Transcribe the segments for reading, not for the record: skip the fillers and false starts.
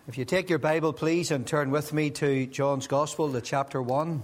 If you take your Bible, please, and turn with me to John's Gospel, the chapter 1.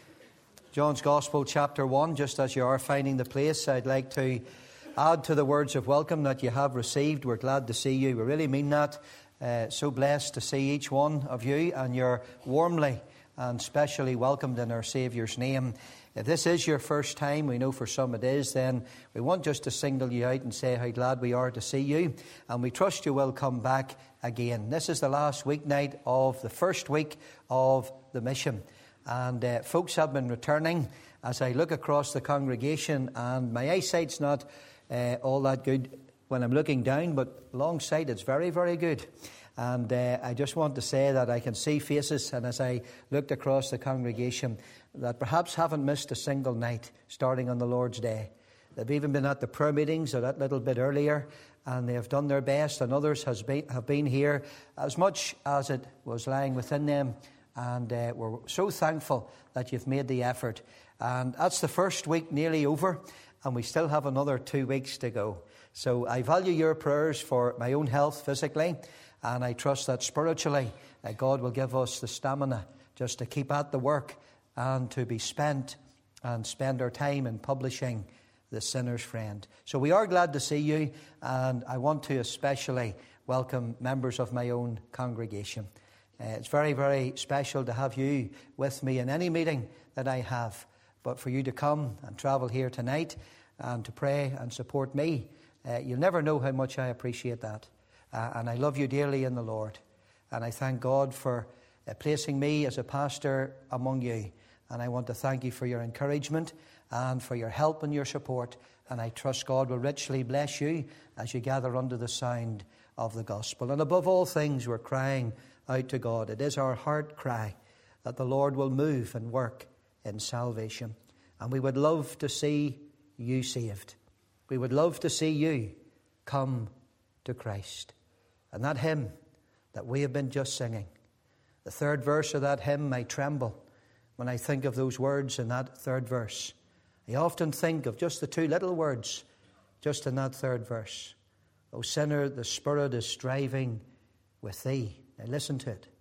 John's Gospel, chapter 1. Just as you are finding the place, I'd like to add to the words of welcome that you have received. We're glad to see you. We really mean that. So blessed to see each one of you, and you're warmly and specially welcomed in our Saviour's name. If this is your first time, we know for some it is, then we want just to single you out and say how glad we are to see you, and we trust you will come back again. This is the last weeknight of the first week of the mission, and folks have been returning. As I look across the congregation, and my eyesight's not all that good when I'm looking down, but long sight it's very, very good. And I just want to say that I can see faces, and as I looked across the congregation, that perhaps haven't missed a single night starting on the Lord's Day. They've even been at the prayer meetings or that little bit earlier, and they have done their best, and others have been here as much as it was lying within them, and we're so thankful that you've made the effort. And that's the first week nearly over, and we still have another 2 weeks to go. So I value your prayers for my own health physically, and I trust that spiritually God will give us the stamina just to keep at the work and to be spent and spend our time in publishing The Sinner's Friend. So we are glad to see you, and I want to especially welcome members of my own congregation. It's very, very special to have you with me in any meeting that I have. But for you to come and travel here tonight and to pray and support me, you'll never know how much I appreciate that. And I love you dearly in the Lord. And I thank God for placing me as a pastor among you. And I want to thank you for your encouragement and for your help and your support. And I trust God will richly bless you as you gather under the sound of the gospel. And above all things, we're crying out to God. It is our heart cry that the Lord will move and work in salvation. And we would love to see you saved. We would love to see you come to Christ. And that hymn that we have been just singing, the third verse of that hymn, I tremble when I think of those words in that third verse. I often think of just the two little words just in that third verse. O sinner, the Spirit is striving with thee. Now listen to it.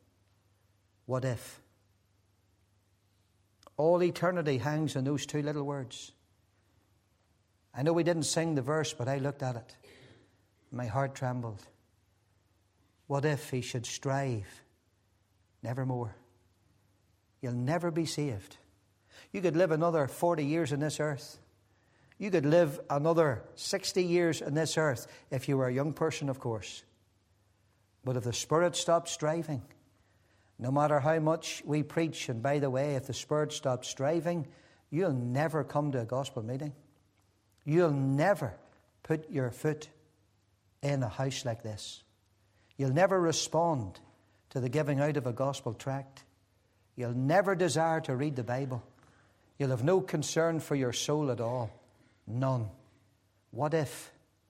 What if? All eternity hangs on those two little words. I know we didn't sing the verse, but I looked at it. My heart trembled. What if he should strive nevermore? You'll never be saved. You could live another 40 years on this earth. You could live another 60 years on this earth if you were a young person, of course. But if the Spirit stops striving, no matter how much we preach, and by the way, if the Spirit stops striving, you'll never come to a gospel meeting. You'll never put your foot in a house like this. You'll never respond to the giving out of a gospel tract. You'll never desire to read the Bible. You'll have no concern for your soul at all. None. What if?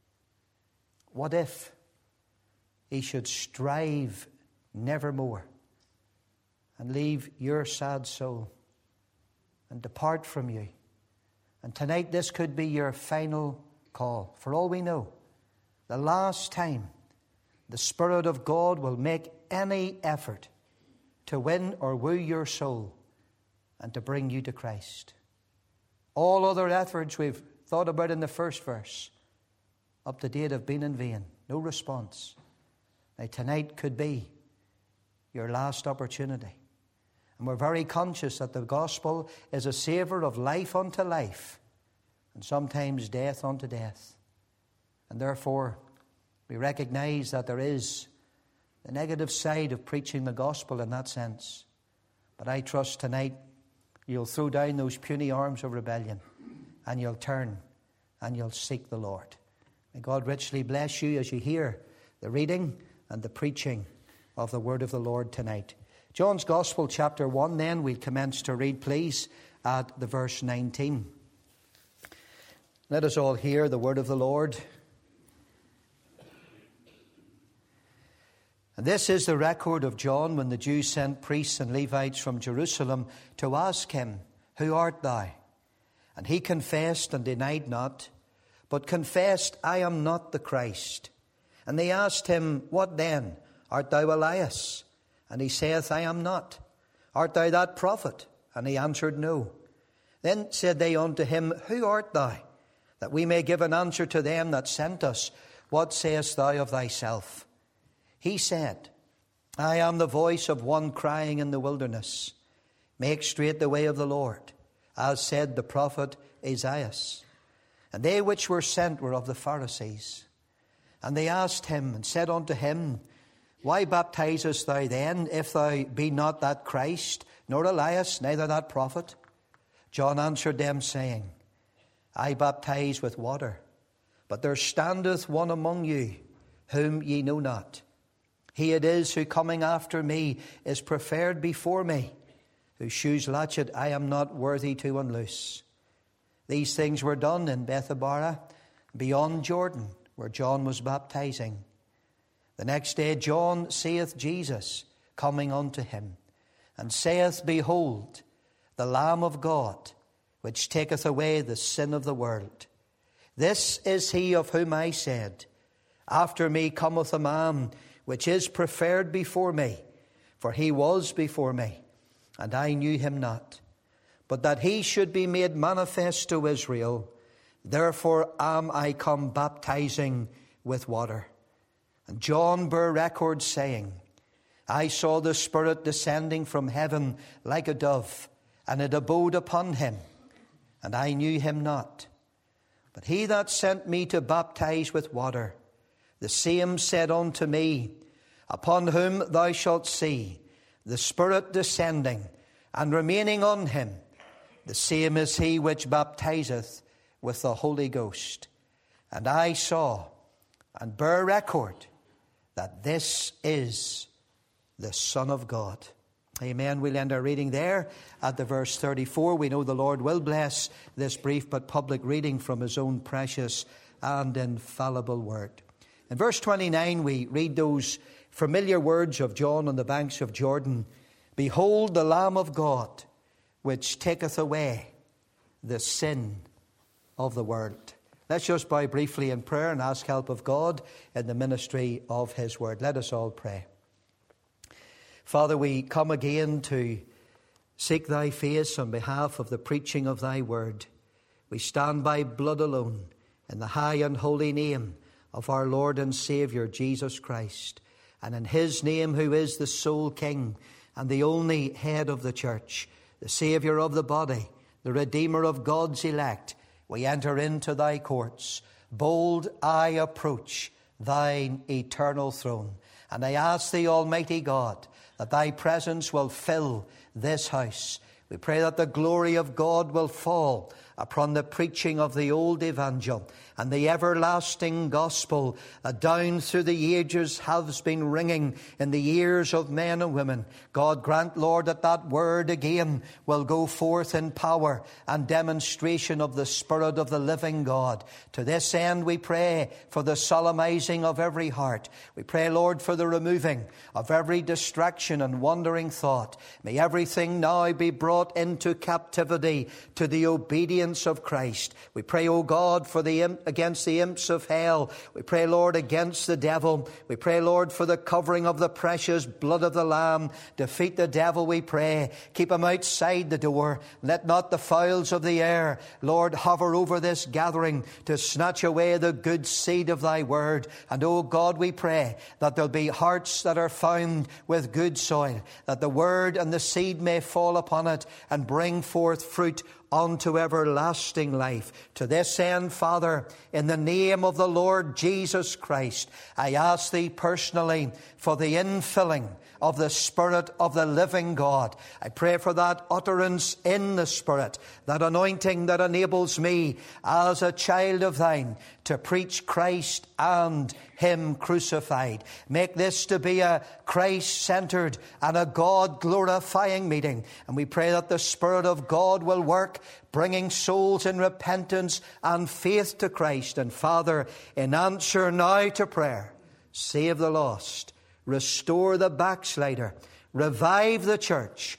What if he should strive nevermore and leave your sad soul and depart from you? And tonight this could be your final call. For all we know, the last time the Spirit of God will make any effort to win or woo your soul and to bring you to Christ. All other efforts we've thought about in the first verse up to date have been in vain. No response. Now tonight could be your last opportunity. And we're very conscious that the gospel is a savour of life unto life and sometimes death unto death. And therefore we recognize that there is the negative side of preaching the gospel in that sense. But I trust tonight you'll throw down those puny arms of rebellion and you'll turn and you'll seek the Lord. May God richly bless you as you hear the reading and the preaching of the word of the Lord tonight. John's Gospel, chapter 1, then we'll commence to read, please, at the verse 19. Let us all hear the word of the Lord. And this is the record of John when the Jews sent priests and Levites from Jerusalem to ask him, Who art thou? And he confessed and denied not, but confessed, I am not the Christ. And they asked him, What then? Art thou Elias? And he saith, I am not. Art thou that prophet? And he answered, No. Then said they unto him, Who art thou? That we may give an answer to them that sent us. What sayest thou of thyself? He said, I am the voice of one crying in the wilderness, Make straight the way of the Lord, as said the prophet Isaiah. And they which were sent were of the Pharisees. And they asked him, and said unto him, Why baptizest thou then, if thou be not that Christ, nor Elias, neither that prophet? John answered them, saying, I baptize with water, but there standeth one among you, whom ye know not. He it is who coming after me is preferred before me, whose shoes latchet I am not worthy to unloose. These things were done in Bethabara, beyond Jordan, where John was baptizing. The next day John seeth Jesus coming unto him, and saith, Behold, the Lamb of God, which taketh away the sin of the world. This is he of whom I said, After me cometh a man, which is preferred before me, for he was before me, and I knew him not. But that he should be made manifest to Israel, therefore am I come baptizing with water. And John bare record, saying, I saw the Spirit descending from heaven like a dove, and it abode upon him, and I knew him not. But he that sent me to baptize with water, the same said unto me, Upon whom thou shalt see the Spirit descending and remaining on him, the same is he which baptizeth with the Holy Ghost. And I saw and bear record that this is the Son of God. Amen. We'll end our reading there at the verse 34. We know the Lord will bless this brief but public reading from his own precious and infallible word. In verse 29, we read those familiar words of John on the banks of Jordan. Behold the Lamb of God, which taketh away the sin of the world. Let's just bow briefly in prayer and ask help of God in the ministry of his word. Let us all pray. Father, we come again to seek thy face on behalf of the preaching of thy word. We stand by blood alone in the high and holy name of our Lord and Saviour, Jesus Christ, and in his name who is the sole King and the only head of the church, the Saviour of the body, the Redeemer of God's elect, we enter into thy courts. Bold I approach thine eternal throne. And I ask thee, Almighty God, that thy presence will fill this house. We pray that the glory of God will fall upon the preaching of the old evangel and the everlasting gospel that down through the ages has been ringing in the ears of men and women. God grant, Lord, that that word again will go forth in power and demonstration of the Spirit of the living God. To this end we pray for the solemnizing of every heart. We pray, Lord, for the removing of every distraction and wandering thought. May everything now be brought into captivity to the obedience of Christ. We pray, O God, for against the imps of hell. We pray, Lord, against the devil. We pray, Lord, for the covering of the precious blood of the Lamb. Defeat the devil, we pray. Keep him outside the door. Let not the fowls of the air, Lord, hover over this gathering to snatch away the good seed of thy word. And, O God, we pray that there'll be hearts that are found with good soil, that the word and the seed may fall upon it and bring forth fruit unto everlasting life. To this end, Father, in the name of the Lord Jesus Christ, I ask thee personally for the infilling of the Spirit of the living God. I pray for that utterance in the Spirit, that anointing that enables me as a child of thine to preach Christ and him crucified. Make this to be a Christ-centered and a God-glorifying meeting. And we pray that the Spirit of God will work, bringing souls in repentance and faith to Christ. And Father, in answer now to prayer, save the lost, restore the backslider, revive the church,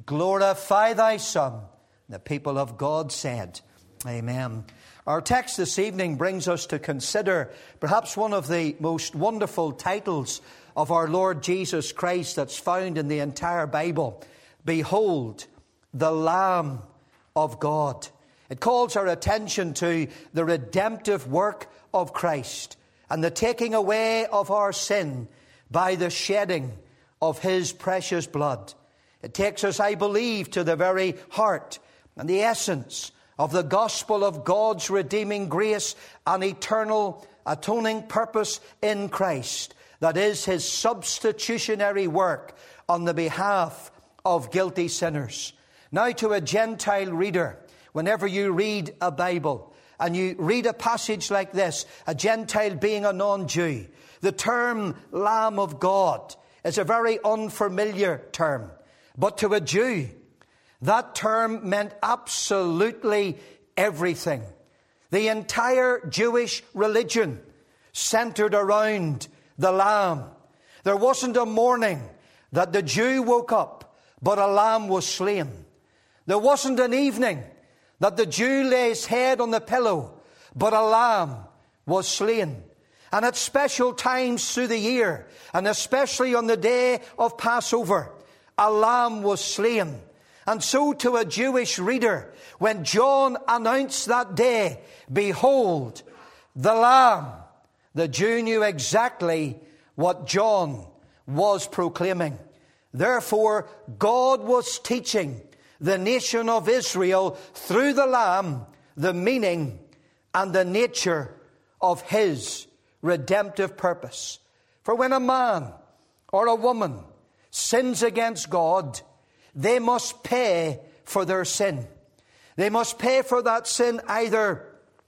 glorify thy Son. The people of God said, Amen. Our text this evening brings us to consider perhaps one of the most wonderful titles of our Lord Jesus Christ that's found in the entire Bible. Behold, the Lamb of God. It calls our attention to the redemptive work of Christ and the taking away of our sin by the shedding of his precious blood. It takes us, I believe, to the very heart and the essence of the gospel of God's redeeming grace and eternal atoning purpose in Christ. That is his substitutionary work on the behalf of guilty sinners. Now, to a Gentile reader, whenever you read a Bible and you read a passage like this, a Gentile being a non-Jew, the term Lamb of God is a very unfamiliar term. But to a Jew, that term meant absolutely everything. The entire Jewish religion centered around the Lamb. There wasn't a morning that the Jew woke up, but a lamb was slain. There wasn't an evening that the Jew lay his head on the pillow, but a lamb was slain. And at special times through the year, and especially on the day of Passover, a lamb was slain. And so to a Jewish reader, when John announced that day, behold, the Lamb, the Jew knew exactly what John was proclaiming. Therefore, God was teaching the nation of Israel through the Lamb the meaning and the nature of his redemptive purpose. For when a man or a woman sins against God, they must pay for their sin. They must pay for that sin either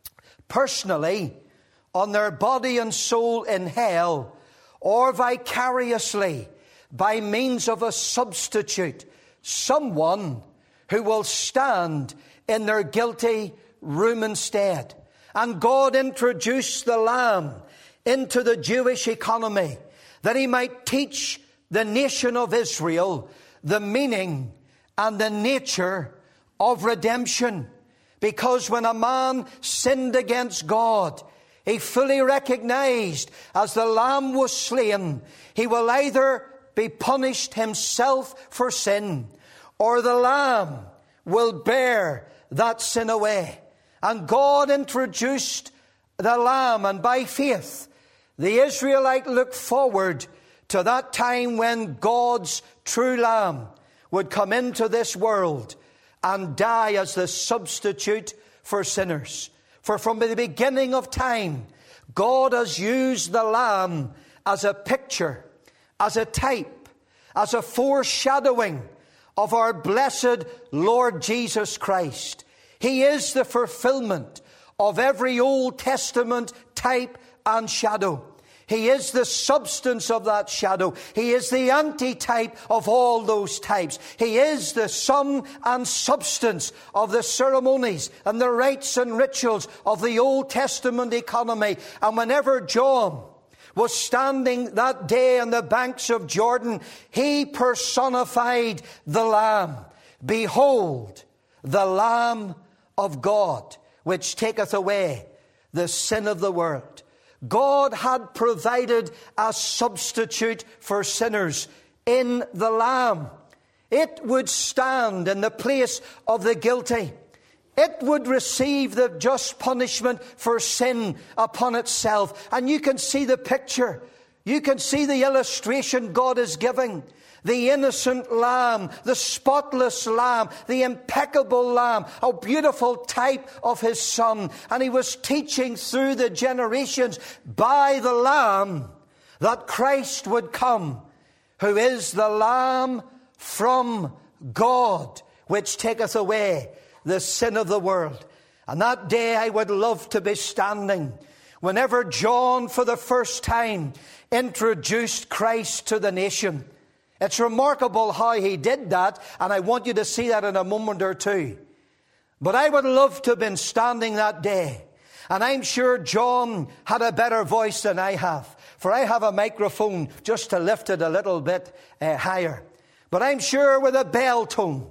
personally on their body and soul in hell, or vicariously by means of a substitute, someone who will stand in their guilty room instead. And God introduced the Lamb into the Jewish economy that he might teach the nation of Israel the meaning and the nature of redemption. Because when a man sinned against God, he fully recognized as the Lamb was slain, he will either be punished himself for sin, or the Lamb will bear that sin away. And God introduced the Lamb, and by faith, the Israelite looked forward to that time when God's true Lamb would come into this world and die as the substitute for sinners. For from the beginning of time, God has used the Lamb as a picture, as a type, as a foreshadowing of our blessed Lord Jesus Christ. He is the fulfillment of every Old Testament type and shadow. He is the substance of that shadow. He is the antitype of all those types. He is the sum and substance of the ceremonies and the rites and rituals of the Old Testament economy. And whenever John was standing that day on the banks of Jordan, he personified the Lamb. Behold, the Lamb of God, which taketh away the sin of the world. God had provided a substitute for sinners in the Lamb. It would stand in the place of the guilty. It would receive the just punishment for sin upon itself. And you can see the picture. You can see the illustration God is giving. The innocent lamb, the spotless lamb, the impeccable lamb, a beautiful type of his Son. And he was teaching through the generations by the Lamb that Christ would come, who is the Lamb from God, which taketh away the sin of the world. And that day I would love to be standing whenever John for the first time introduced Christ to the nation. It's remarkable how he did that, and I want you to see that in a moment or two. But I would love to have been standing that day. And I'm sure John had a better voice than I have, for I have a microphone just to lift it a little bit higher. But I'm sure with a bell tone,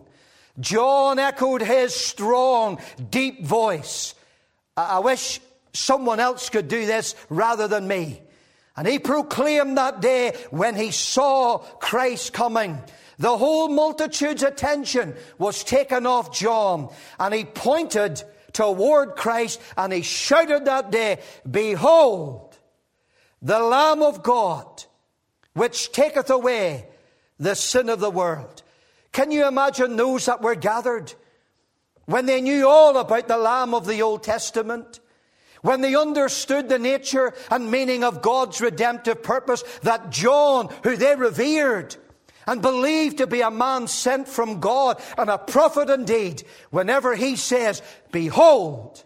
John echoed his strong, deep voice. I wish someone else could do this rather than me. And he proclaimed that day when he saw Christ coming. The whole multitude's attention was taken off John, and he pointed toward Christ, and he shouted that day, "Behold, the Lamb of God, which taketh away the sin of the world." Can you imagine those that were gathered when they knew all about the Lamb of the Old Testament? When they understood the nature and meaning of God's redemptive purpose, that John, who they revered and believed to be a man sent from God and a prophet indeed, whenever he says, "Behold,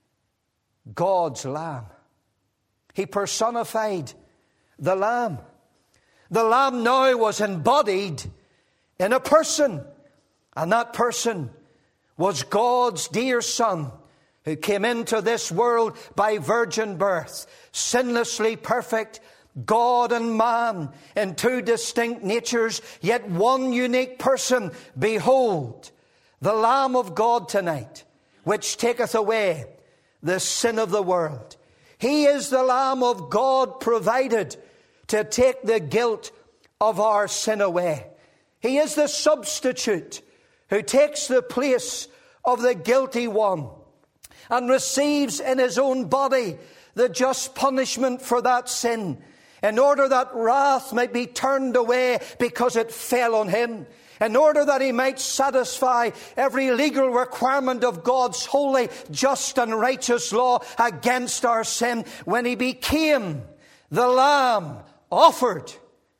God's Lamb," he personified the Lamb. The Lamb now was embodied in a person, and that person was God's dear Son, who came into this world by virgin birth, sinlessly perfect, God and man in two distinct natures, yet one unique person. Behold, the Lamb of God tonight, which taketh away the sin of the world. He is the Lamb of God provided to take the guilt of our sin away. He is the substitute who takes the place of the guilty one and receives in his own body the just punishment for that sin, in order that wrath might be turned away because it fell on him, in order that he might satisfy every legal requirement of God's holy, just and righteous law against our sin, when he became the Lamb offered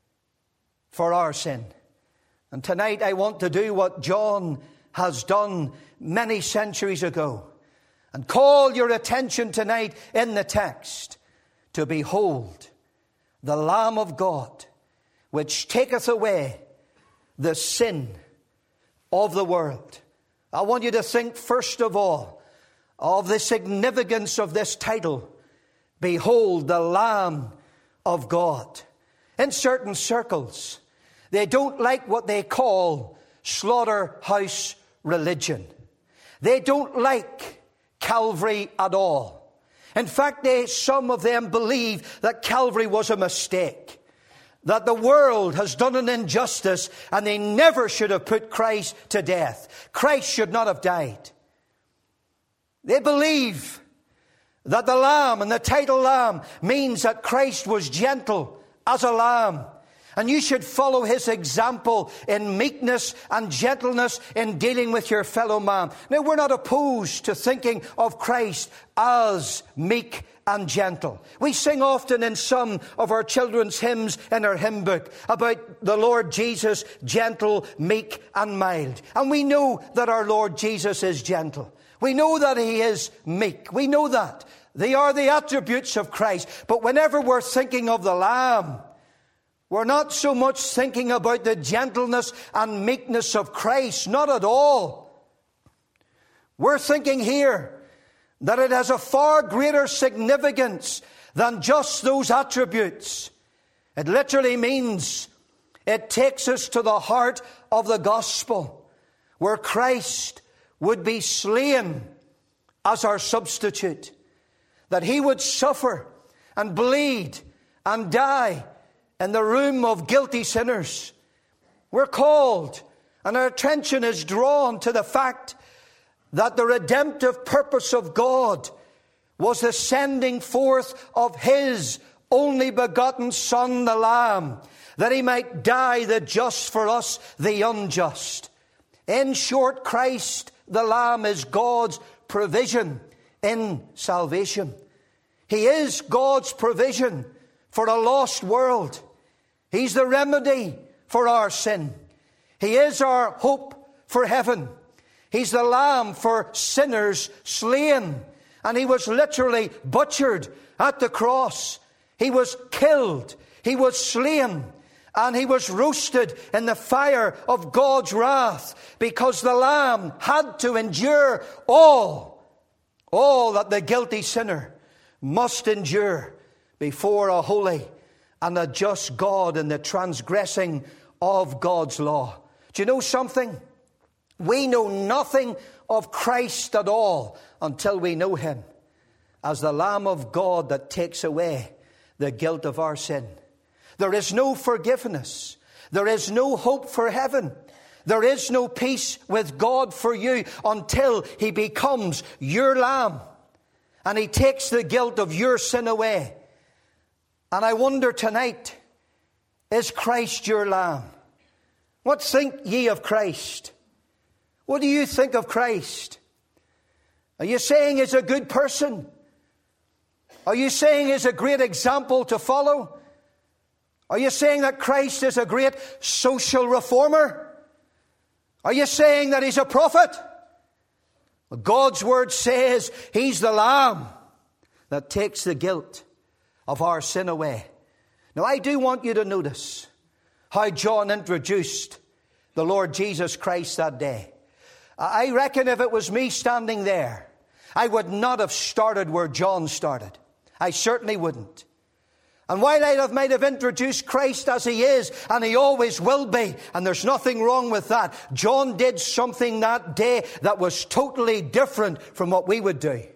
for our sin. And tonight I want to do what John has done many centuries ago, and call your attention tonight in the text to behold the Lamb of God, which taketh away the sin of the world. I want you to think first of all of the significance of this title, "Behold the Lamb of God." In certain circles, they don't like what they call slaughterhouse religion. They don't like Calvary at all. In fact, some of them believe that Calvary was a mistake, that the world has done an injustice, and they never should have put Christ to death. Christ should not have died. They believe that the Lamb, and the title Lamb, means that Christ was gentle as a lamb, and you should follow his example in meekness and gentleness in dealing with your fellow man. Now, we're not opposed to thinking of Christ as meek and gentle. We sing often in some of our children's hymns in our hymn book about the Lord Jesus, gentle, meek and mild. And we know that our Lord Jesus is gentle. We know that he is meek. We know that. They are the attributes of Christ. But whenever we're thinking of the Lamb, we're not so much thinking about the gentleness and meekness of Christ. Not at all. We're thinking here that it has a far greater significance than just those attributes. It literally means it takes us to the heart of the gospel, where Christ would be slain as our substitute, that he would suffer and bleed and die in the room of guilty sinners. We're called, and our attention is drawn to the fact that the redemptive purpose of God was the sending forth of his only begotten Son, the Lamb, that he might die the just for us, the unjust. In short, Christ, the Lamb, is God's provision in salvation. He is God's provision for a lost world. He's the remedy for our sin. He is our hope for heaven. He's the Lamb for sinners slain. And he was literally butchered at the cross. He was killed. He was slain. And he was roasted in the fire of God's wrath, because the Lamb had to endure all that the guilty sinner must endure before a holy and a just God in the transgressing of God's law. Do you know something? We know nothing of Christ at all until we know him as the Lamb of God that takes away the guilt of our sin. There is no forgiveness. There is no hope for heaven. There is no peace with God for you until He becomes your lamb and He takes the guilt of your sin away. And I wonder tonight, is Christ your lamb? What think ye of Christ? What do you think of Christ? Are you saying He's a good person? Are you saying He's a great example to follow? Are you saying that Christ is a great social reformer? Are you saying that He's a prophet? Well, God's Word says He's the Lamb that takes the guilt of our sin away. Now, I do want you to notice how John introduced the Lord Jesus Christ that day. I reckon if it was me standing there, I would not have started where John started. I certainly wouldn't. And while I might have introduced Christ as He is, and He always will be, and there's nothing wrong with that, John did something that day that was totally different from what we would do.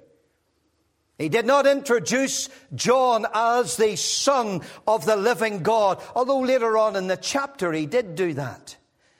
He did not introduce John as the Son of the living God, although later on in the chapter he did do that.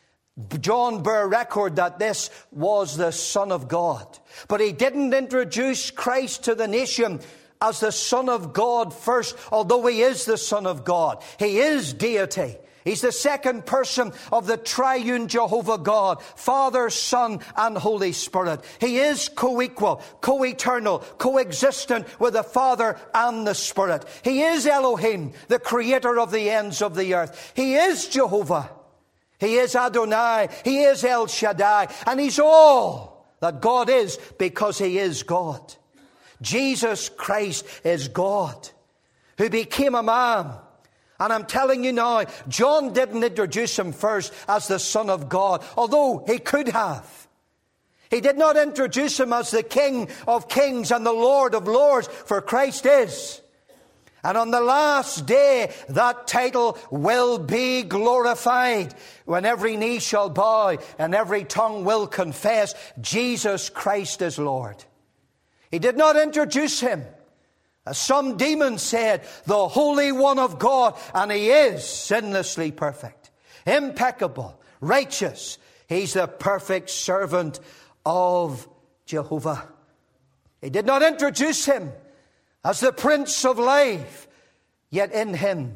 John bore record that this was the Son of God. But he didn't introduce Christ to the nation as the Son of God first, although He is the Son of God. He is deity. He's the second person of the triune Jehovah God, Father, Son, and Holy Spirit. He is co-equal, co-eternal, co-existent with the Father and the Spirit. He is Elohim, the creator of the ends of the earth. He is Jehovah. He is Adonai. He is El Shaddai. And He's all that God is because He is God. Jesus Christ is God, who became a man. And I'm telling you now, John didn't introduce Him first as the Son of God, although he could have. He did not introduce Him as the King of Kings and the Lord of Lords, for Christ is. And on the last day, that title will be glorified when every knee shall bow and every tongue will confess Jesus Christ is Lord. He did not introduce Him, as some demons said, the Holy One of God, and He is sinlessly perfect, impeccable, righteous. He's the perfect servant of Jehovah. He did not introduce Him as the Prince of Life, yet in Him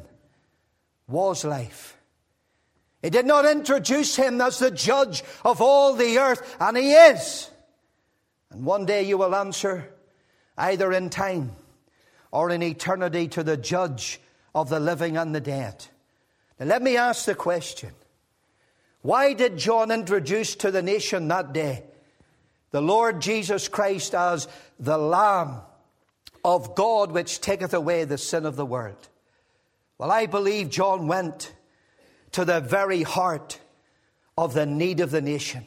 was life. He did not introduce Him as the Judge of all the earth, and He is. And one day you will answer, either in time or in eternity, to the Judge of the living and the dead. Now let me ask the question, why did John introduce to the nation that day the Lord Jesus Christ as the Lamb of God which taketh away the sin of the world? Well, I believe John went to the very heart of the need of the nation.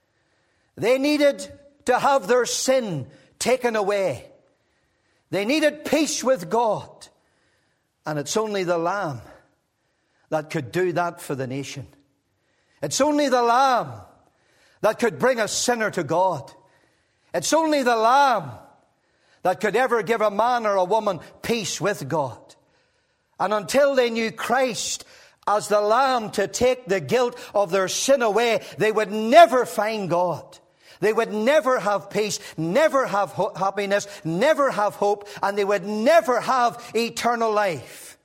They needed to have their sin taken away. They needed peace with God. And it's only the Lamb that could do that for the nation. It's only the Lamb that could bring a sinner to God. It's only the Lamb that could ever give a man or a woman peace with God. And until they knew Christ as the Lamb to take the guilt of their sin away, they would never find God. They would never have peace, never have happiness, never have hope, and they would never have eternal life.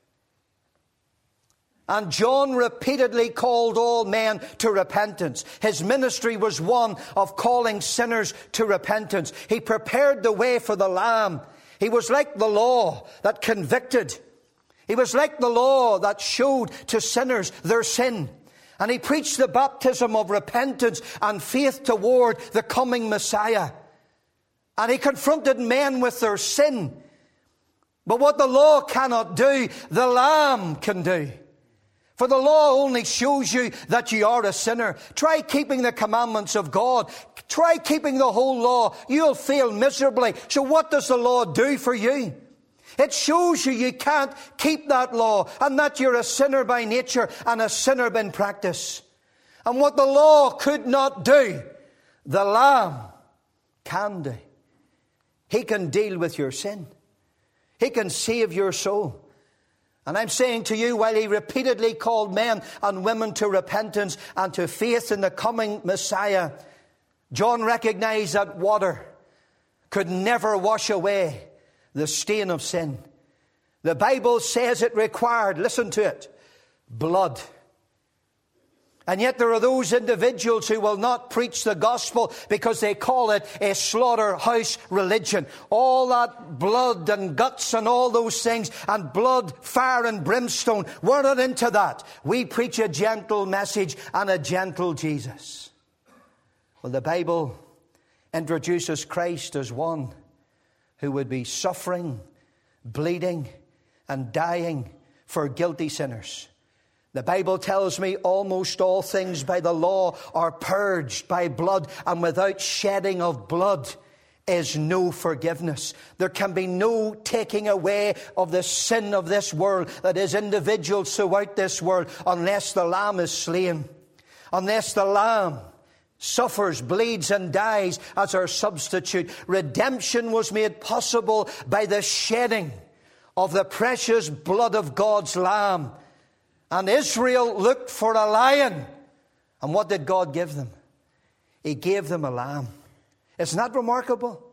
And John repeatedly called all men to repentance. His ministry was one of calling sinners to repentance. He prepared the way for the Lamb. He was like the law that convicted. He was like the law that showed to sinners their sin. And he preached the baptism of repentance and faith toward the coming Messiah. And he confronted men with their sin. But what the law cannot do, the Lamb can do. For the law only shows you that you are a sinner. Try keeping the commandments of God. Try keeping the whole law. You'll fail miserably. So what does the law do for you? It shows you can't keep that law and that you're a sinner by nature and a sinner in practice. And what the law could not do, the Lamb can do. He can deal with your sin. He can save your soul. And I'm saying to you, while he repeatedly called men and women to repentance and to faith in the coming Messiah, John recognized that water could never wash away the stain of sin. The Bible says it required, listen to it, blood. And yet there are those individuals who will not preach the gospel because they call it a slaughterhouse religion. All that blood and guts and all those things, and blood, fire and brimstone, we're not into that. We preach a gentle message and a gentle Jesus. Well, the Bible introduces Christ as one who would be suffering, bleeding and dying for guilty sinners. The Bible tells me almost all things by the law are purged by blood, and without shedding of blood is no forgiveness. There can be no taking away of the sin of this world that is individuals throughout this world unless the Lamb is slain. Unless the Lamb suffers, bleeds and dies as our substitute. Redemption was made possible by the shedding of the precious blood of God's Lamb. And Israel looked for a lion. And what did God give them? He gave them a lamb. Isn't that remarkable?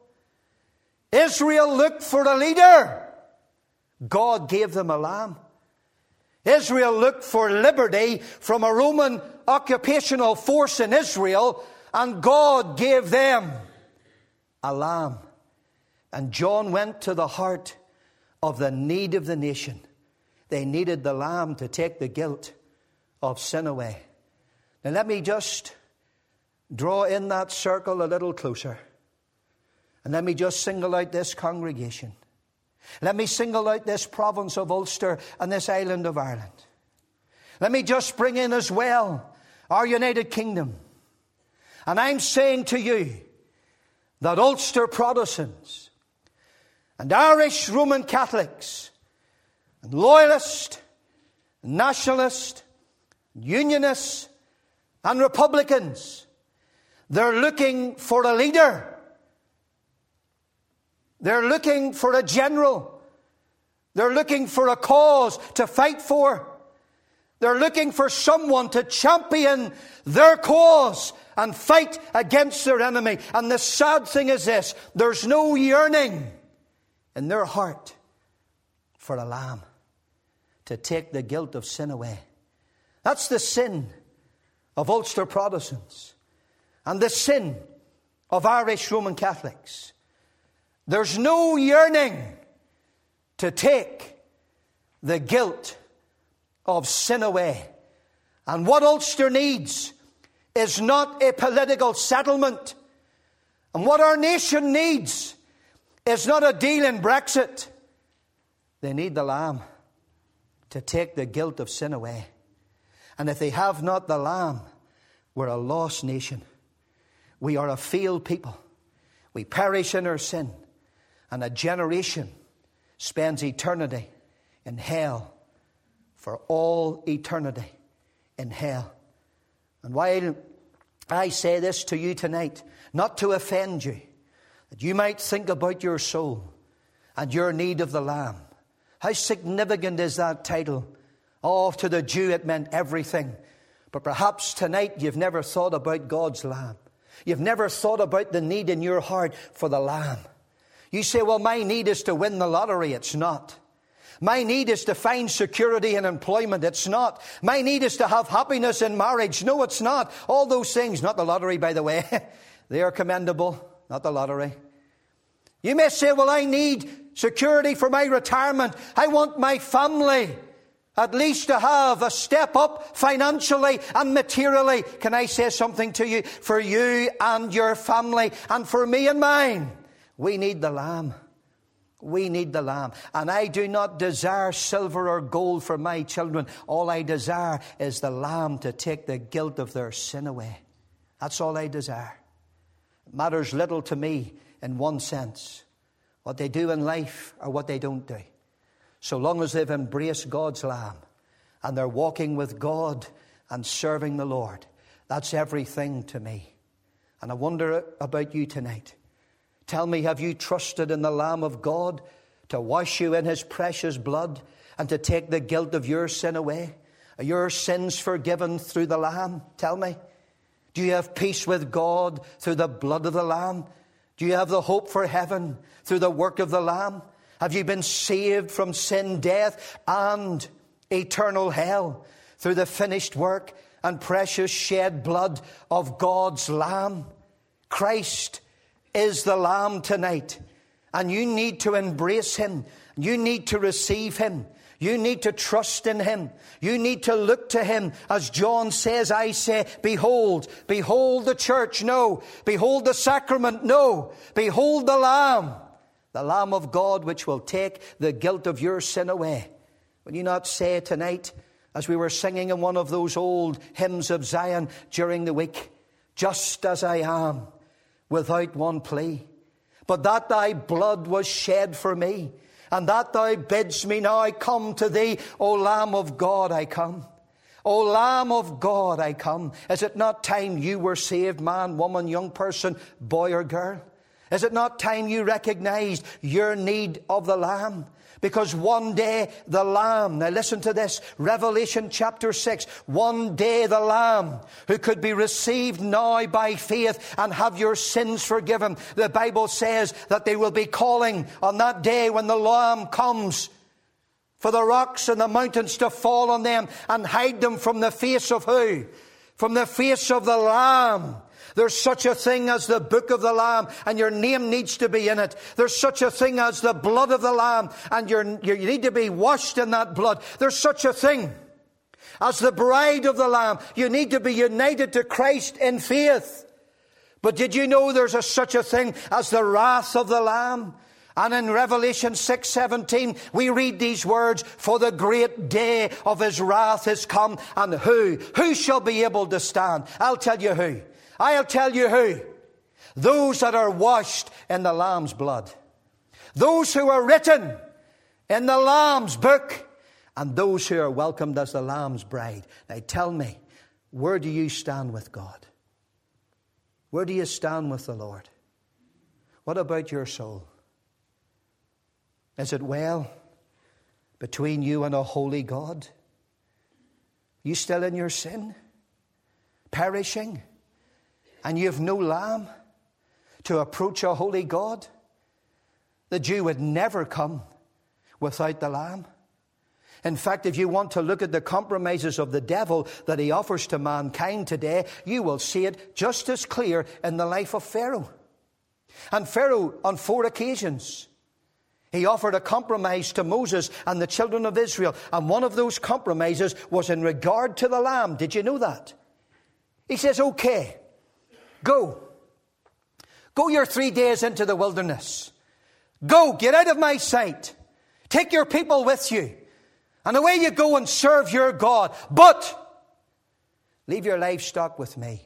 Israel looked for a leader. God gave them a lamb. Israel looked for liberty from a Roman occupational force in Israel, and God gave them a lamb. And John went to the heart of the need of the nation. They needed the lamb to take the guilt of sin away. Now let me just draw in that circle a little closer. And let me just single out this congregation. Let me single out this province of Ulster and this island of Ireland. Let me just bring in as well our United Kingdom. And I'm saying to you that Ulster Protestants and Irish Roman Catholics and Loyalists, and Nationalists, and Unionists, and Republicans, they're looking for a leader. They're looking for a general. They're looking for a cause to fight for. They're looking for someone to champion their cause and fight against their enemy. And the sad thing is this: there's no yearning in their heart for a lamb to take the guilt of sin away. That's the sin of Ulster Protestants and the sin of Irish Roman Catholics. There's no yearning to take the guilt of sin away. And what Ulster needs is not a political settlement. And what our nation needs is not a deal in Brexit. They need the Lamb to take the guilt of sin away. And if they have not the Lamb, we're a lost nation. We are a failed people. We perish in our sin. And a generation spends eternity in hell, for all eternity in hell. And while I say this to you tonight, not to offend you, that you might think about your soul and your need of the Lamb. How significant is that title? Oh, to the Jew it meant everything. But perhaps tonight you've never thought about God's Lamb. You've never thought about the need in your heart for the Lamb. You say, well, my need is to win the lottery. It's not. My need is to find security in employment. It's not. My need is to have happiness in marriage. No, it's not. All those things, not the lottery, by the way. They are commendable, not the lottery. You may say, well, I need security for my retirement. I want my family at least to have a step up financially and materially. Can I say something to you? For you and your family, and for me and mine, we need the Lamb. We need the Lamb. And I do not desire silver or gold for my children. All I desire is the Lamb to take the guilt of their sin away. That's all I desire. It matters little to me in one sense, what they do in life or what they don't do. So long as they've embraced God's Lamb and they're walking with God and serving the Lord, that's everything to me. And I wonder about you tonight. Tell me, have you trusted in the Lamb of God to wash you in His precious blood and to take the guilt of your sin away? Are your sins forgiven through the Lamb? Tell me. Do you have peace with God through the blood of the Lamb? Do you have the hope for heaven through the work of the Lamb? Have you been saved from sin, death, and eternal hell through the finished work and precious shed blood of God's Lamb? Christ is the Lamb tonight, and you need to embrace Him. You need to receive Him. You need to trust in Him. You need to look to Him. As John says, I say, behold, behold the church. No. Behold the sacrament. No. Behold the Lamb of God, which will take the guilt of your sin away. Will you not say tonight, as we were singing in one of those old hymns of Zion during the week, just as I am, without one plea, but that thy blood was shed for me, and that thou bidst me now come to thee, O Lamb of God, I come. O Lamb of God, I come. Is it not time you were saved, man, woman, young person, boy or girl? Is it not time you recognized your need of the Lamb? Because one day the Lamb, now listen to this, Revelation chapter 6, one day the Lamb who could be received now by faith and have your sins forgiven. The Bible says that they will be calling on that day when the Lamb comes for the rocks and the mountains to fall on them and hide them from the face of who? From the face of the Lamb. There's such a thing as the book of the Lamb, and your name needs to be in it. There's such a thing as the blood of the Lamb, and you need to be washed in that blood. There's such a thing as the bride of the Lamb. You need to be united to Christ in faith. But did you know there's such a thing as the wrath of the Lamb? And in Revelation 6:17, we read these words, for the great day of His wrath is come, and who shall be able to stand? I'll tell you who. I'll tell you who. Those that are washed in the Lamb's blood. Those who are written in the Lamb's book. And those who are welcomed as the Lamb's bride. Now tell me, where do you stand with God? Where do you stand with the Lord? What about your soul? Is it well between you and a holy God? You still in your sin? Perishing? And you have no Lamb to approach a holy God? The Jew would never come without the Lamb. In fact, if you want to look at the compromises of the devil that he offers to mankind today, you will see it just as clear in the life of Pharaoh. And Pharaoh, on 4 occasions, he offered a compromise to Moses and the children of Israel. And one of those compromises was in regard to the Lamb. Did you know that? He says, okay, go. Go your 3 days into the wilderness. Go, get out of my sight. Take your people with you. And away you go and serve your God. But leave your livestock with me.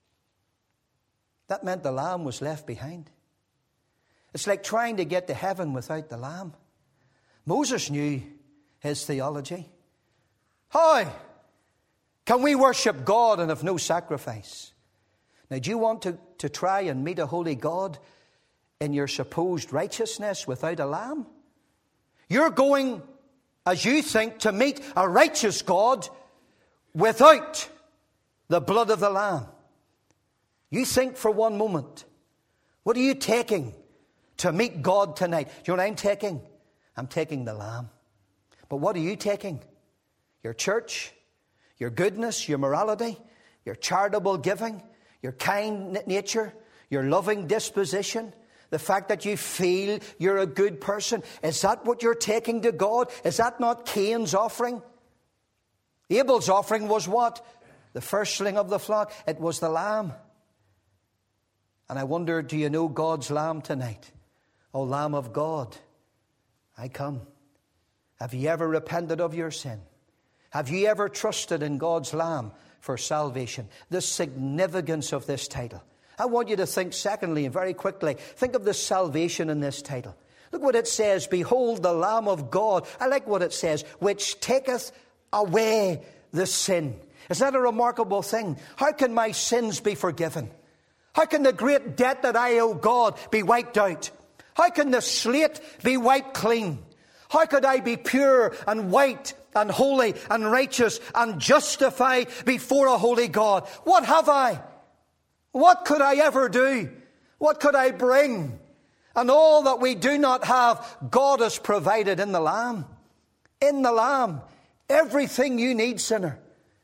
That meant the Lamb was left behind. It's like trying to get to heaven without the Lamb. Moses knew his theology. How can we worship God and have no sacrifice? Now, do you want to try and meet a holy God in your supposed righteousness without a Lamb? You're going, as you think, to meet a righteous God without the blood of the Lamb. You think for one moment, what are you taking to meet God tonight? Do you know what I'm taking? I'm taking the Lamb. But what are you taking? Your church, your goodness, your morality, your charitable giving, your kind nature, your loving disposition, the fact that you feel you're a good person. Is that what you're taking to God? Is that not Cain's offering? Abel's offering was what? The firstling of the flock. It was the lamb. And I wonder, do you know God's lamb tonight? O Lamb of God, I come. Have you ever repented of your sin? Have you ever trusted in God's lamb for salvation? The significance of this title. I want you to think, secondly, and very quickly, think of the salvation in this title. Look what it says, behold the Lamb of God. I like what it says, which taketh away the sin. Isn't that a remarkable thing? How can my sins be forgiven? How can the great debt that I owe God be wiped out? How can the slate be wiped clean? How could I be pure and white and holy and righteous and justified before a holy God? What have I? What could I ever do? What could I bring? And all that we do not have, God has provided in the Lamb. In the Lamb. Everything you need, sinner,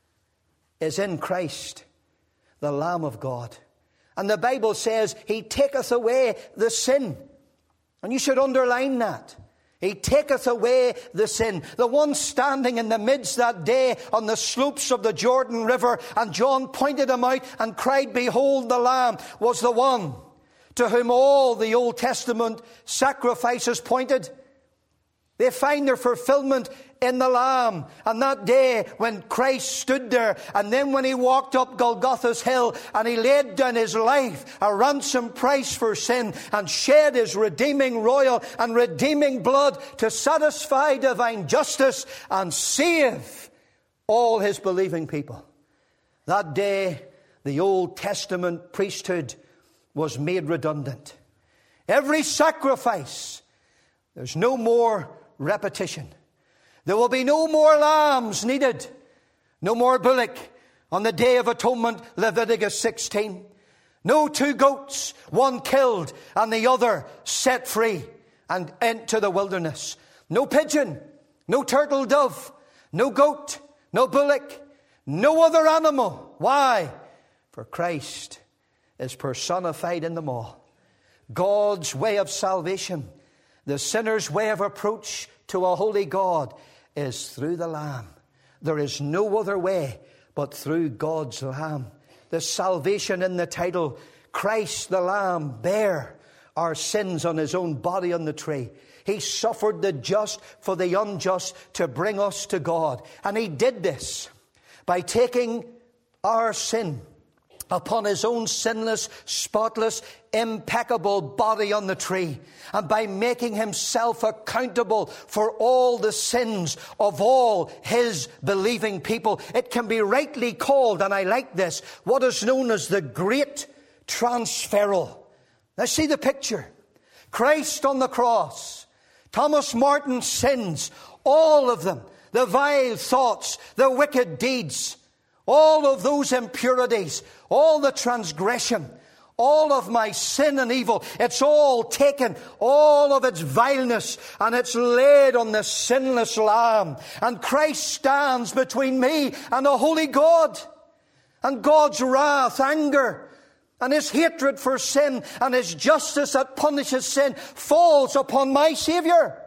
is in Christ, the Lamb of God. And the Bible says, He taketh away the sin. And you should underline that. He taketh away the sin. The one standing in the midst that day on the slopes of the Jordan River, and John pointed him out and cried, Behold the Lamb, was the one to whom all the Old Testament sacrifices pointed. They find their fulfillment in the Lamb. And that day when Christ stood there, and then when He walked up Golgotha's hill and He laid down His life, a ransom price for sin, and shed His redeeming royal and redeeming blood to satisfy divine justice and save all His believing people. That day, the Old Testament priesthood was made redundant. Every sacrifice, there's no more repetition. There will be no more lambs needed. No more bullock on the Day of Atonement, Leviticus 16. No 2 goats, one killed and the other set free and into the wilderness. No pigeon, no turtle dove, no goat, no bullock, no other animal. Why? For Christ is personified in them all. God's way of salvation, the sinner's way of approach to a holy God, is through the Lamb. There is no other way but through God's Lamb. The salvation in the title, Christ the Lamb bare our sins on His own body on the tree. He suffered the just for the unjust to bring us to God. And He did this by taking our sin upon His own sinless, spotless, impeccable body on the tree, and by making Himself accountable for all the sins of all His believing people. It can be rightly called, and I like this, what is known as the great transferal. Now see the picture. Christ on the cross. Thomas Martin's sins, all of them, the vile thoughts, the wicked deeds, all of those impurities, all the transgression, all of my sin and evil, it's all taken, all of its vileness, and it's laid on the sinless Lamb. And Christ stands between me and a holy God. And God's wrath, anger, and His hatred for sin, and His justice that punishes sin falls upon my Saviour.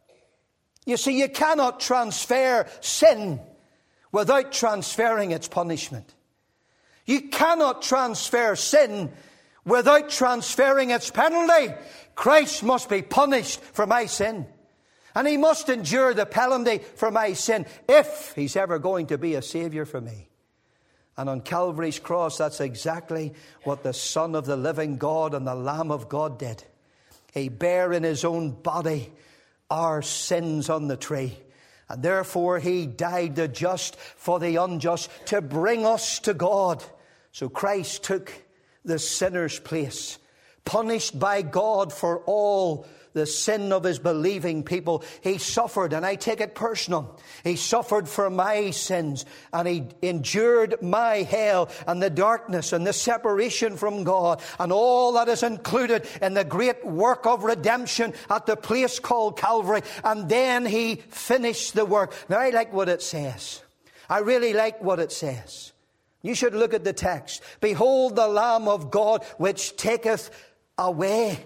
You see, you cannot transfer sin without transferring its punishment. You cannot transfer sin without transferring its penalty. Christ must be punished for my sin. And He must endure the penalty for my sin if He's ever going to be a Saviour for me. And on Calvary's cross, that's exactly what the Son of the living God and the Lamb of God did. He bare in His own body our sins on the tree. And therefore He died the just for the unjust to bring us to God. So Christ took the sinner's place, punished by God for all the sin of His believing people. He suffered, and I take it personal. He suffered for my sins, and He endured my hell and the darkness and the separation from God and all that is included in the great work of redemption at the place called Calvary. And then He finished the work. Now I like what it says. I really like what it says. You should look at the text. Behold the Lamb of God which taketh away.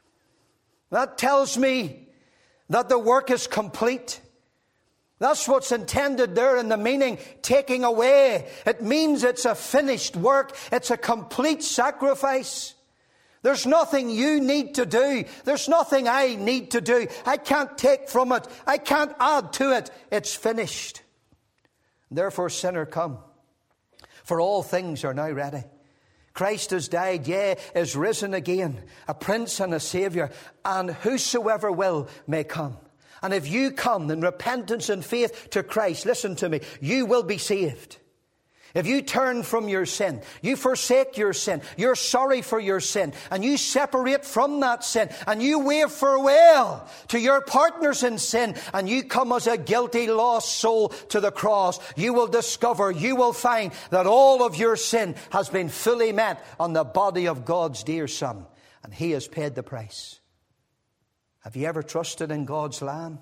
That tells me that the work is complete. That's what's intended there in the meaning, taking away. It means it's a finished work. It's a complete sacrifice. There's nothing you need to do. There's nothing I need to do. I can't take from it. I can't add to it. It's finished. Therefore, sinner, come. For all things are now ready. Christ has died, yea, is risen again, a Prince and a Saviour, and whosoever will may come. And if you come in repentance and faith to Christ, listen to me, you will be saved. If you turn from your sin, you forsake your sin, you're sorry for your sin, and you separate from that sin, and you wave farewell to your partners in sin, and you come as a guilty, lost soul to the cross, you will discover, you will find that all of your sin has been fully met on the body of God's dear Son, and He has paid the price. Have you ever trusted in God's Lamb?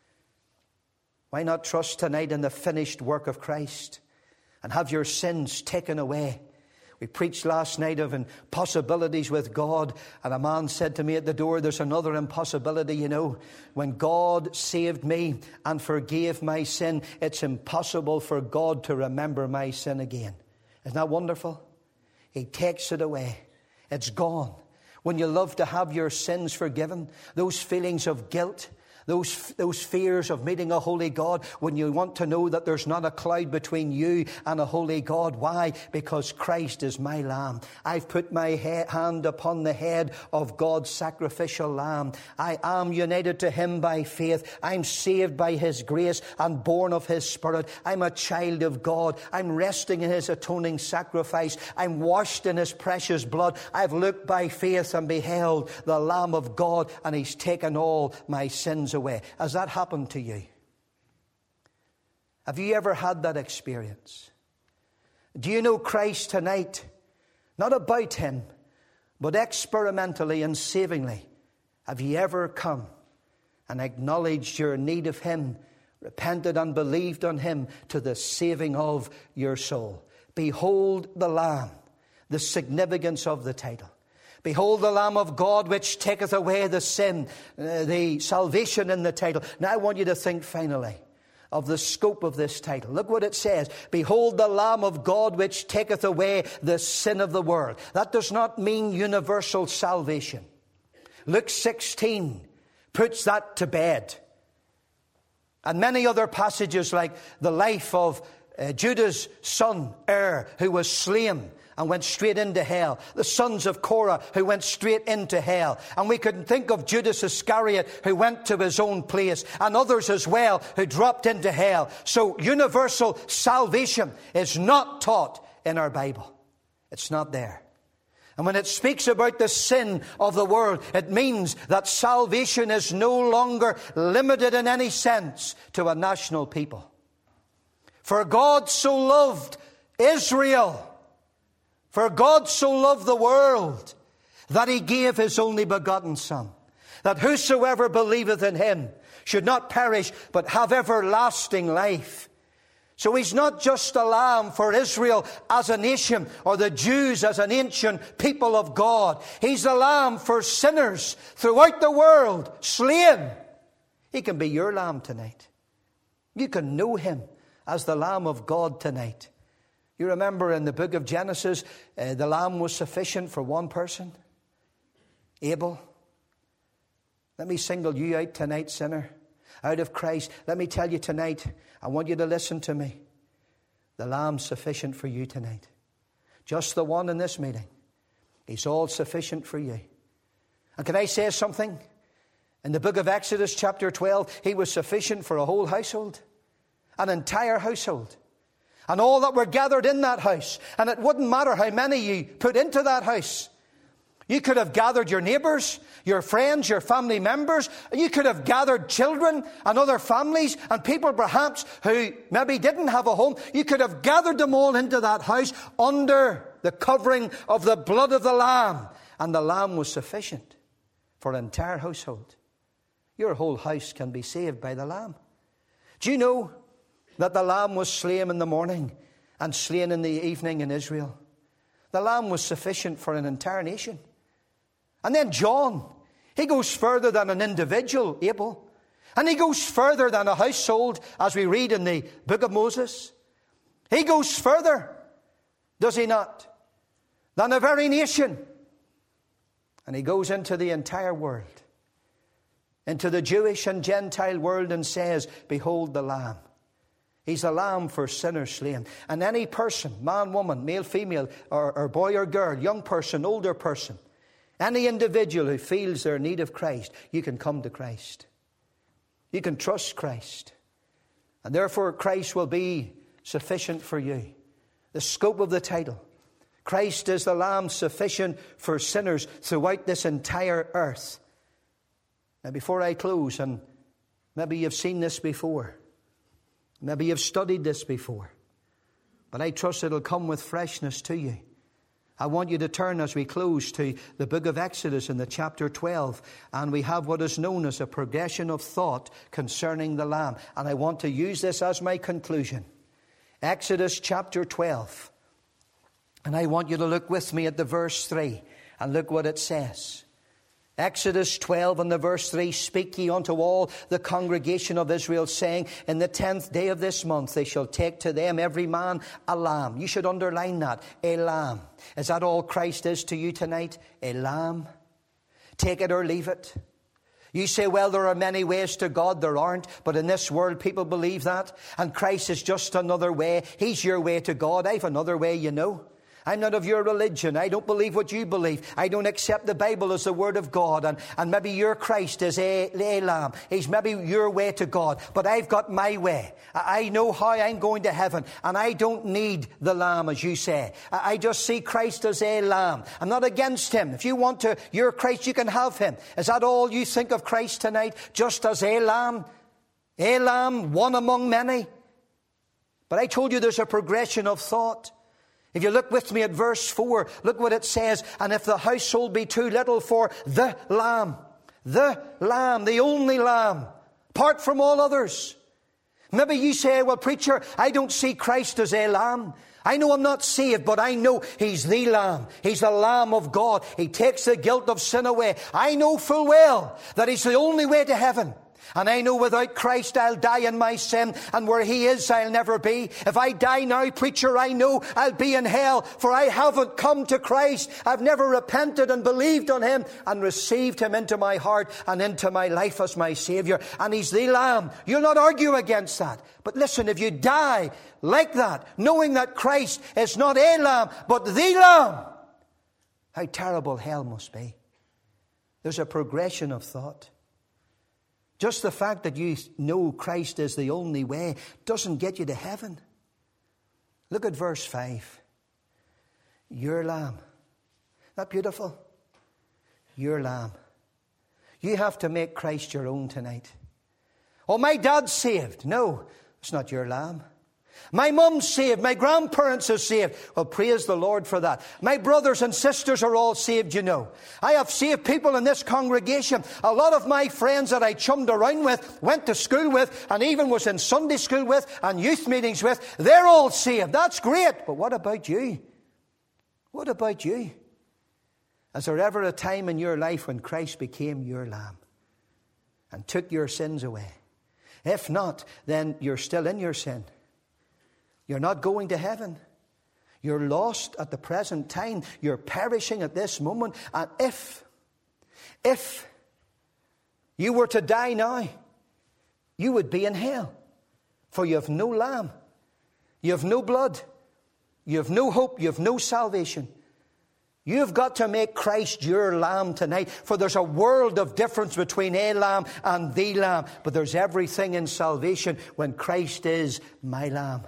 Why not trust tonight in the finished work of Christ and have your sins taken away? We preached last night of impossibilities with God, and a man said to me at the door, there's another impossibility, you know. When God saved me and forgave my sin, it's impossible for God to remember my sin again. Isn't that wonderful? He takes it away. It's gone. When you love to have your sins forgiven, those feelings of guilt, those fears of meeting a holy God, when you want to know that there's not a cloud between you and a holy God. Why? Because Christ is my Lamb. I've put my hand upon the head of God's sacrificial Lamb. I am united to Him by faith. I'm saved by His grace and born of His Spirit. I'm a child of God. I'm resting in His atoning sacrifice. I'm washed in His precious blood. I've looked by faith and beheld the Lamb of God, and He's taken all my sins away. Has that happened to you? Have you ever had that experience? Do you know Christ tonight? Not about Him, but experimentally and savingly. Have you ever come and acknowledged your need of Him, repented and believed on Him to the saving of your soul? Behold the Lamb, the significance of the title. Behold the Lamb of God which taketh away the sin, the salvation in the title. Now I want you to think finally of the scope of this title. Look what it says. Behold the Lamb of God which taketh away the sin of the world. That does not mean universal salvation. Luke 16 puts that to bed. And many other passages like the life of Judah's son, who was slain and went straight into hell. The sons of Korah who went straight into hell. And we could think of Judas Iscariot who went to his own place, and others as well who dropped into hell. So universal salvation is not taught in our Bible. It's not there. And when it speaks about the sin of the world, it means that salvation is no longer limited in any sense to a national people. For God so loved Israel, for God so loved the world, that He gave His only begotten Son, that whosoever believeth in Him should not perish, but have everlasting life. So He's not just a lamb for Israel as a nation, or the Jews as an ancient people of God. He's a lamb for sinners throughout the world, slain. He can be your lamb tonight. You can know Him as the Lamb of God tonight. You remember in the book of Genesis, the lamb was sufficient for one person, Abel. Let me single you out tonight, sinner, out of Christ. Let me tell you tonight, I want you to listen to me. The lamb's sufficient for you tonight. Just the one in this meeting. He's all sufficient for you. And can I say something? In the book of Exodus chapter 12, He was sufficient for a whole household. An entire household. And all that were gathered in that house. And it wouldn't matter how many you put into that house. You could have gathered your neighbours, your friends, your family members. You could have gathered children and other families and people perhaps who maybe didn't have a home. You could have gathered them all into that house under the covering of the blood of the Lamb. And the Lamb was sufficient for an entire household. Your whole house can be saved by the Lamb. Do you know that the Lamb was slain in the morning and slain in the evening in Israel? The Lamb was sufficient for an entire nation. And then John, he goes further than an individual, Abel. And he goes further than a household, as we read in the book of Moses. He goes further, does he not, than a very nation. And he goes into the entire world, into the Jewish and Gentile world, and says, behold the Lamb. He's a lamb for sinners slain. And any person, man, woman, male, female, or boy or girl, young person, older person, any individual who feels their need of Christ, you can come to Christ. You can trust Christ. And therefore Christ will be sufficient for you. the scope of the title. Christ is the Lamb sufficient for sinners throughout this entire earth. Now, before I close, and maybe you've seen this before, maybe you've studied this before, but I trust it'll come with freshness to you. I want you to turn as we close to the book of Exodus in the chapter 12, and we have what is known as a progression of thought concerning the Lamb. And I want to use this as my conclusion. Exodus chapter 12. And I want you to look with me at the verse 3 and look what it says. Exodus 12 and the verse 3, speak ye unto all the congregation of Israel, saying, in the 10th day of this month they shall take to them every man a lamb. You should underline that, a lamb. Is that all Christ is to you tonight? A lamb? Take it or leave it. You say, well, there are many ways to God. There aren't. But in this world, people believe that. And Christ is just another way. He's your way to God. I have another way, you know. I'm not of your religion. I don't believe what you believe. I don't accept the Bible as the Word of God. And maybe your Christ is a lamb. He's maybe your way to God. But I've got my way. I know how I'm going to heaven. And I don't need the lamb, as you say. I just see Christ as a lamb. I'm not against him. If you want your Christ, you can have him. Is that all you think of Christ tonight? Just as a lamb? A lamb, one among many? But I told you there's a progression of thought. If you look with me at verse 4, look what it says. And if the household be too little for the lamb, the only lamb, apart from all others. Maybe you say, well, preacher, I don't see Christ as a lamb. I know I'm not saved, but I know he's the lamb. He's the Lamb of God. He takes the guilt of sin away. I know full well that he's the only way to heaven. And I know without Christ I'll die in my sin, and where he is I'll never be. If I die now, preacher, I know I'll be in hell, for I haven't come to Christ. I've never repented and believed on him and received him into my heart and into my life as my Saviour. And he's the Lamb. You'll not argue against that. But listen, if you die like that, knowing that Christ is not a lamb, but the Lamb, how terrible hell must be. There's a progression of thought. Just the fact that you know Christ is the only way doesn't get you to heaven. Look at verse 5. Your lamb. Isn't that beautiful? Your lamb. You have to make Christ your own tonight. Oh, my dad's saved. No, it's not your lamb. My mum's saved. My grandparents are saved. Well, praise the Lord for that. My brothers and sisters are all saved, you know. I have saved people in this congregation. A lot of my friends that I chummed around with, went to school with, and even was in Sunday school with and youth meetings with, they're all saved. That's great. But what about you? What about you? Is there ever a time in your life when Christ became your lamb and took your sins away? If not, then you're still in your sin. You're not going to heaven. You're lost at the present time. You're perishing at this moment. And if you were to die now, you would be in hell. For you have no lamb. You have no blood. You have no hope. You have no salvation. You've got to make Christ your lamb tonight. For there's a world of difference between a lamb and the lamb. But there's everything in salvation when Christ is my lamb.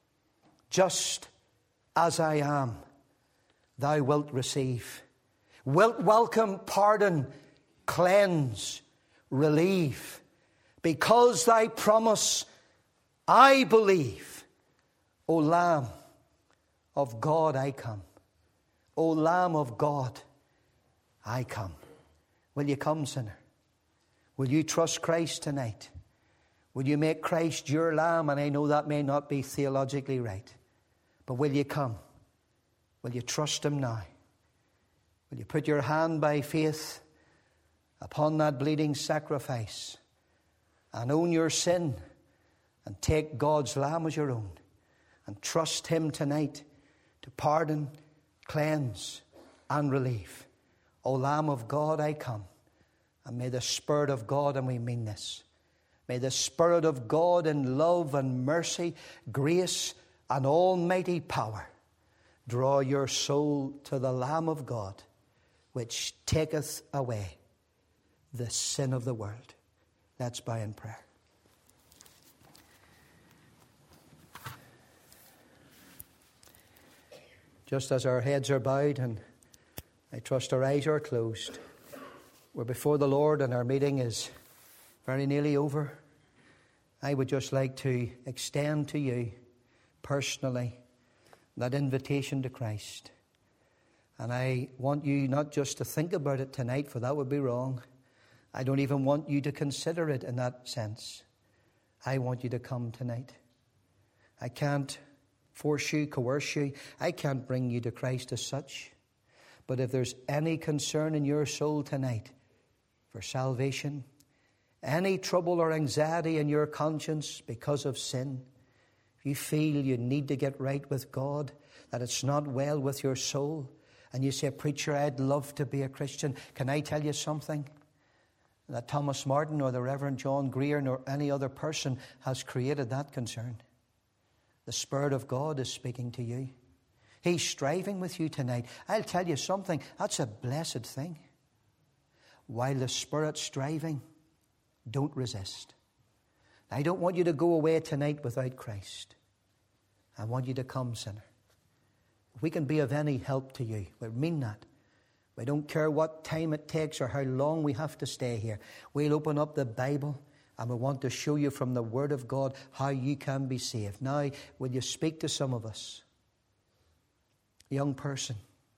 Just as I am, thou wilt receive. Wilt welcome, pardon, cleanse, relieve. Because thy promise I believe. O Lamb of God, I come. O Lamb of God, I come. Will you come, sinner? Will you trust Christ tonight? Will you make Christ your lamb? And I know that may not be theologically right. But will you come? Will you trust him now? Will you put your hand by faith upon that bleeding sacrifice and own your sin and take God's lamb as your own and trust him tonight to pardon, cleanse and relieve? O Lamb of God, I come. And may the Spirit of God, and we mean this, may the Spirit of God in love and mercy, grace and almighty power draw your soul to the Lamb of God, which taketh away the sin of the world. Let's bow in prayer. just as our heads are bowed and I trust our eyes are closed, we're before the Lord and our meeting is very nearly over. I would just like to extend to you personally that invitation to Christ. And I want you not just to think about it tonight, for that would be wrong. I don't even want you to consider it in that sense. I want you to come tonight. I can't force you, coerce you. I can't bring you to Christ as such. But if there's any concern in your soul tonight for salvation, any trouble or anxiety in your conscience because of sin, if you feel you need to get right with God, that it's not well with your soul, and you say, "Preacher, I'd love to be a Christian," can I tell you something? That Thomas Martin or the Reverend John Greer or any other person has created that concern. The Spirit of God is speaking to you. He's striving with you tonight. I'll tell you something, that's a blessed thing. While the Spirit's striving, don't resist. I don't want you to go away tonight without Christ. I want you to come, sinner. If we can be of any help to you, we mean that. We don't care what time it takes or how long we have to stay here. We'll open up the Bible and we want to show you from the Word of God how you can be saved. Now, will you speak to some of us? Young person,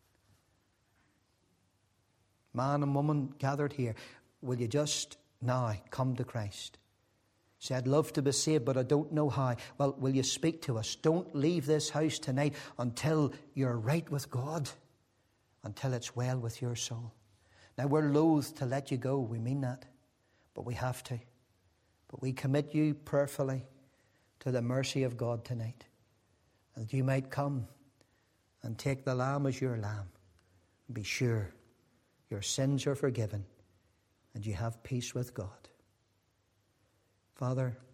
man and woman gathered here, will you just now come to Christ? Say, "I'd love to be saved, but I don't know how." Well, will you speak to us? Don't leave this house tonight until you're right with God, until it's well with your soul. Now, we're loath to let you go. We mean that. But we have to. But we commit you prayerfully to the mercy of God tonight, and that you might come and take the Lamb as your Lamb. Be sure your sins are forgiven and you have peace with God. Father,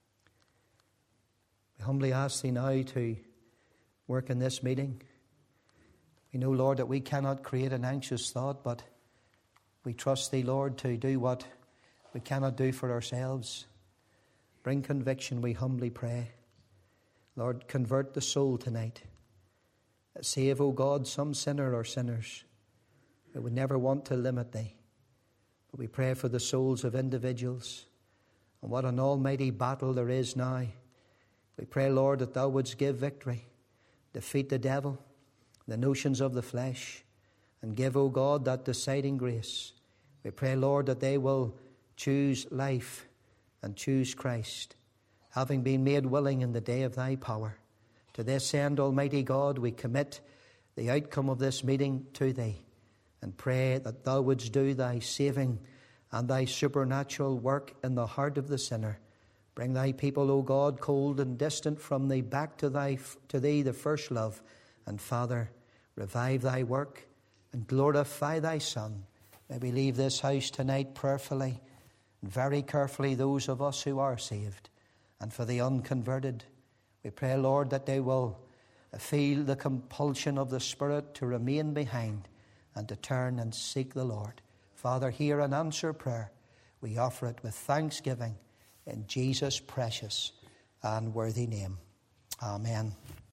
we humbly ask Thee now to work in this meeting. We know, Lord, that we cannot create an anxious thought, but we trust Thee, Lord, to do what we cannot do for ourselves. Bring conviction, we humbly pray. Lord, convert the soul tonight. Save, O God, some sinner or sinners who would never want to limit Thee. But we pray for the souls of individuals. And what an almighty battle there is now. We pray, Lord, that Thou wouldst give victory, defeat the devil, the notions of the flesh, and give, O God, that deciding grace. We pray, Lord, that they will choose life and choose Christ, having been made willing in the day of Thy power. To this end, Almighty God, we commit the outcome of this meeting to Thee and pray that Thou wouldst do Thy saving and Thy supernatural work in the heart of the sinner. Bring Thy people, O God, cold and distant from Thee, back to Thee, the first love. And Father, revive Thy work and glorify Thy Son. May we leave this house tonight prayerfully and very carefully, those of us who are saved. And for the unconverted, we pray, Lord, that they will feel the compulsion of the Spirit to remain behind and to turn and seek the Lord. Father, hear and answer prayer. We offer it with thanksgiving in Jesus' precious and worthy name. Amen.